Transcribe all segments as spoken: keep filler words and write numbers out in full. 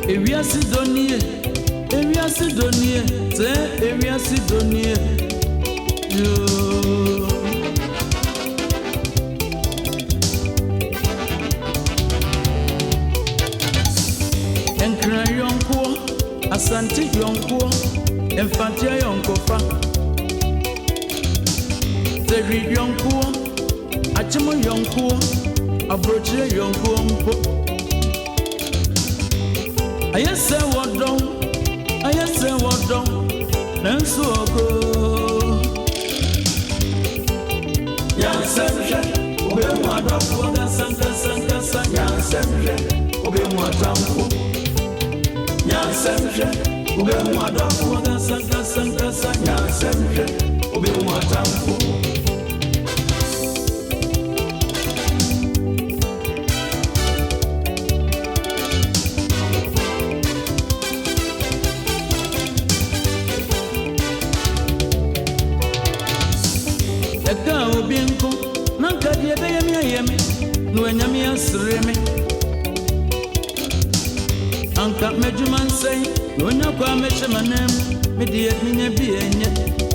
Ewia Sidonie, Ewia Sidonie, te Ewia Sidonie. Yo. Enkra yonko, Asante yonko, Enfantia yonko fa. Teri yonko, Achimo yonko, Abroche yonko mpo. I say what don't, I say what don't, then so go. Yan semje, obe mo adofo da sanka sanka sanka. Yan semje, obe mo atamfo. Yan semje, obe mo adofo da sanka sanka sanka. Yan semje, obe mo atamfo. Eka obienko nanka die be yemi ayemi no anyame asre me anka medjuma nsai no nyakwa meche manem me die minya bi enye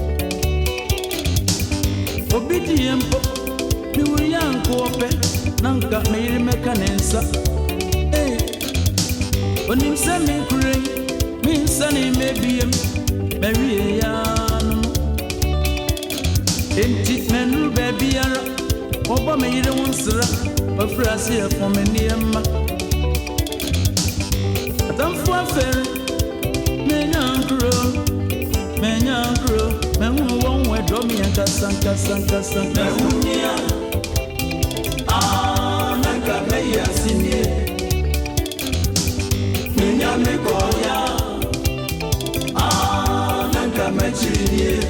obidi empo mi wuyanko ope nanka me yiri meka nensa eh onim se mi kure mi nsani mebiem me wie ya Enti menu baby ara oba me yire wonsra ofrase e for me niema Atamfo afere me nyankro me nyankro me hu won wedo me yanka sanka sanka sanka me hunia ah nanka me yasinie me nyame koya ah nanka me chirie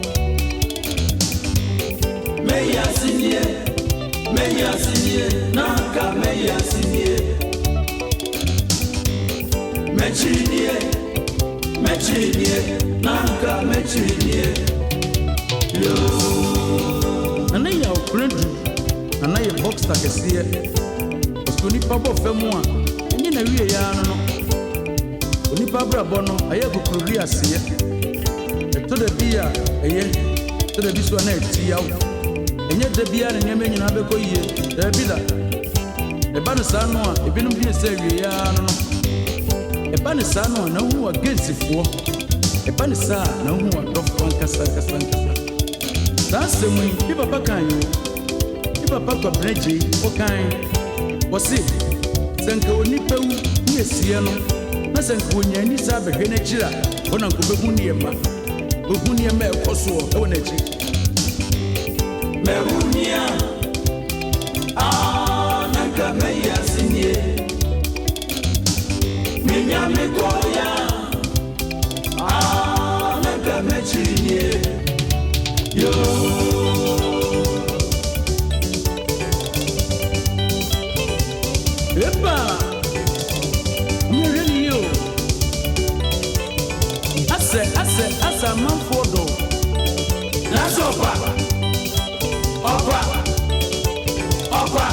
Meya sinie, meya sinie, nanka meya sinie. Mechinie, mechinie, nanka mechinie. Yo. Ana ya okredu, ana ya boxer kesiye. Osuni pabo femu a, enye na wiye ya no no. Oni pabra bono, aye kokuri asiye. Eto de bia, eye, to de biso na eti yawo. Enye de bia na nyame nyina be ko yie da bila e ba no sa no a ebinum bi ese wie ya no no e ba ne sa no na hu agensifo e ba ne sa na hu adofo nkasa nkasa nkasa da semu bi papa kan yo bi papa ko breji o kan wo si senka oni pewu ni esie no na senka onya ni sa behwe na kira wona ko behu ni ema behu ni ema e koso e wona chi Mehunia ah nanka meya sinie minya mekoya ah nanka mechinie yo Epa Mireni yo Ase ase asa manfodo La sopa Opa, opa,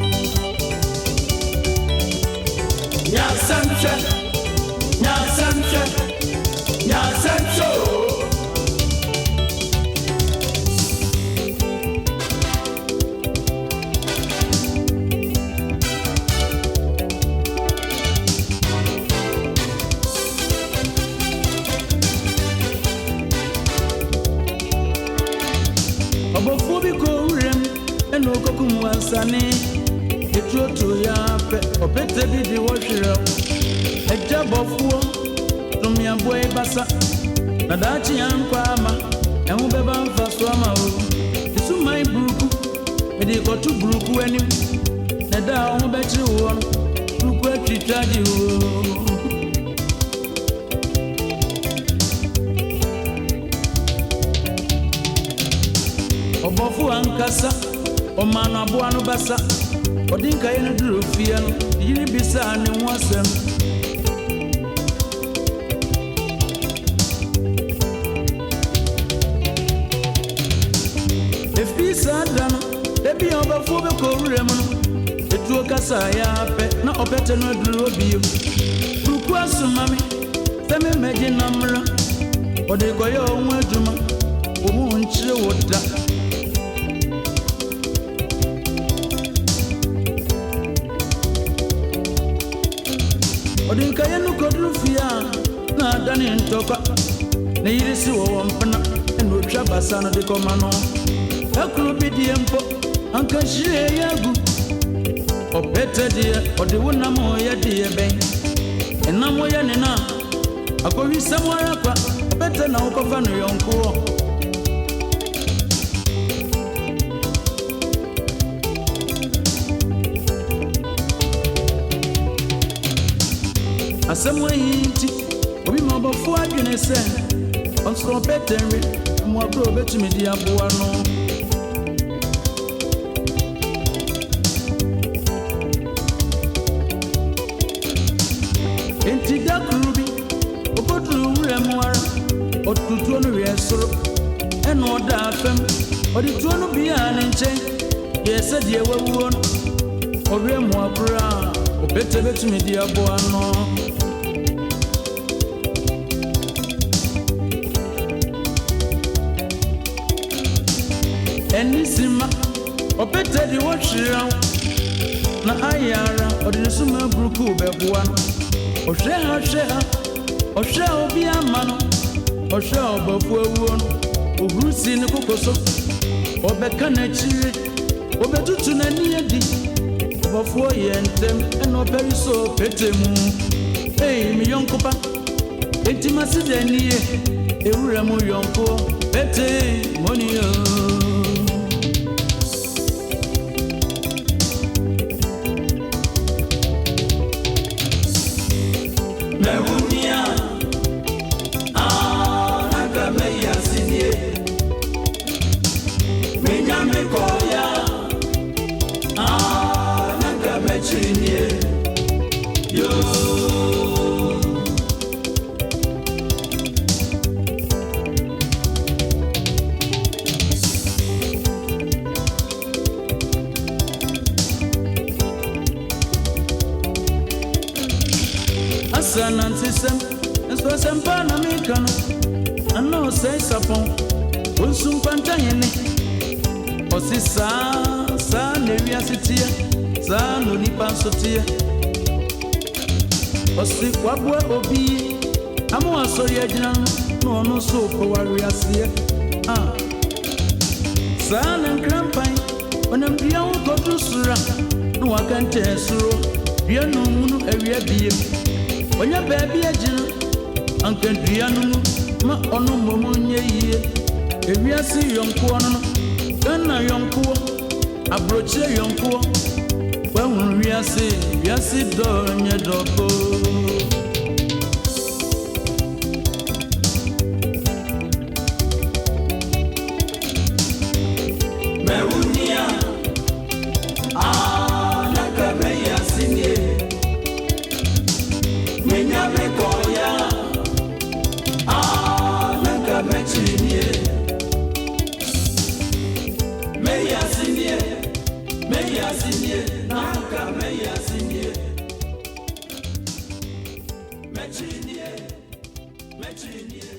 nya samche, nya samche, nya samcho. Obofubi ko no kokum wansane etuoto ya pe opete bi di wohwere eja bofuo tumia boy basa na dachi yankwa ama ehu beba mfaso ama o isu mai bruku edi kotu bruku anim na da ho bechi wo no bruku atwitwaji wo obofu ankasa O mano abuano basa Odinka yene duru fia no Yiri bisa ni mwasem Efisa dano Debi oba fube kowure mono Etuo kasa ya pe Na opete no duru obiyo Kukwa sumami seme meji namra ode koyo onwe juma omu nchire woda ode nkaye no kodru fia na dani ntoka ne yirisi wo mpana eno otwa basa no de koma no akuru bidie mpo anka hire yagu opete die ode wona mo ye die ben enamo ye ne na akowi samwara kwa opete na ukofa no yonko asamwe yinti obi ma bofu adwene se onso opete nwe mo abro betumi di aboa no enti da krubi obodu remwara otutu no yesoro eno oda afem odi tuo no bia ne nche yese die wawuo no owe mo abra opete betumi di aboa no enisima opete di wochira na ayara odi suma bruku beboa no ohwe ha hwe ha ohwe obi amano ohwe obafu awuo no ogrusi ne kokoso obeka na chire obetutu na ni edi obafu yentem eno periso petemu ei mi yonkopa etimasi de nie ewura mu yonko pete monio Mewunia ah naga meya sinie menya mekoya ah naga mechinie yo Nantisem, so sempa na mikano. Ano say sapon, unsum pantayene. Osi sa sa nevia sitia, sa no nipa sotia. Osi kwabwe obi, amu asori agina no no so ko wari asie. Ah. Sa nan krampai, onam bia wo kodu sura, no wakante suro. Bia no munu awia bie. Onya baby agina anka duanu ma ono momunye yie ewiase yonko no kana yonko abroche yonko wa hu wiase wiase do nye doko mewunia ah naka meya sinie menya mekoya ah nanga mechinie meya sinie meya sinie nanga meya sinie mechinie mechinie